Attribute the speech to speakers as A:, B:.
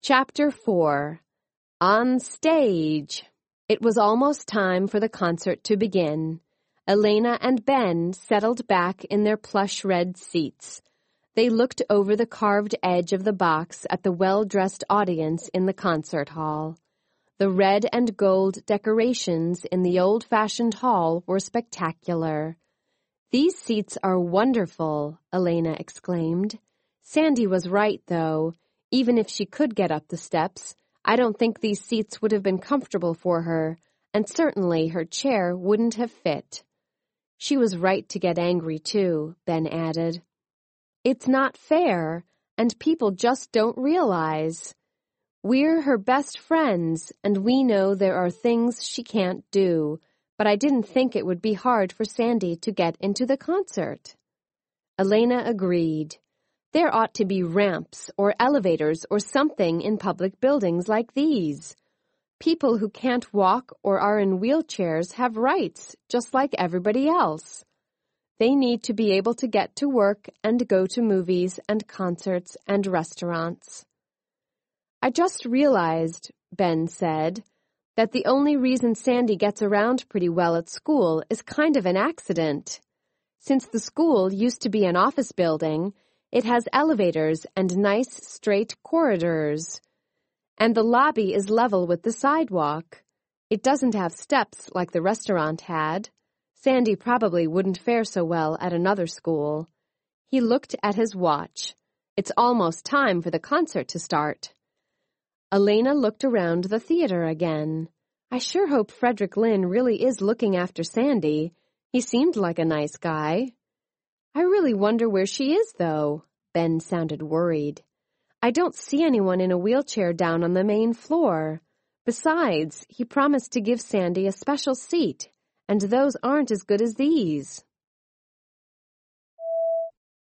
A: Chapter 4. On Stage. It was almost time for the concert to begin. Elena and Ben settled back in their plush red seats. They looked over the carved edge of the box at the well-dressed audience in the concert hall. The red and gold decorations in the old-fashioned hall were spectacular. "These seats are wonderful," Elena exclaimed. Sandy was right, though. Even if she could get up the steps, I don't think these seats would have been comfortable for her, and certainly her chair wouldn't have fit. She was right to get angry, too, Ben added. It's not fair, and people just don't realize. We're her best friends, and we know there are things she can't do, but I didn't think it would be hard for Sandy to get into the concert. Elena agreed. There ought to be ramps or elevators or something in public buildings like these. People who can't walk or are in wheelchairs have rights, just like everybody else. They need to be able to get to work and go to movies and concerts and restaurants. I just realized, Ben said, that the only reason Sandy gets around pretty well at school is kind of an accident. Since the school used to be an office building, it has elevators and nice straight corridors. And the lobby is level with the sidewalk. It doesn't have steps like the restaurant had. Sandy probably wouldn't fare so well at another school. He looked at his watch. It's almost time for the concert to start. Elena looked around the theater again. I sure hope Frederick Lynn really is looking after Sandy. He seemed like a nice guy. I really wonder where she is, though. Ben sounded worried. I don't see anyone in a wheelchair down on the main floor. Besides, he promised to give Sandy a special seat, and those aren't as good as these.